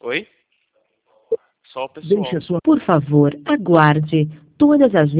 Oi? Só o pessoal. Por favor, aguarde. Todas as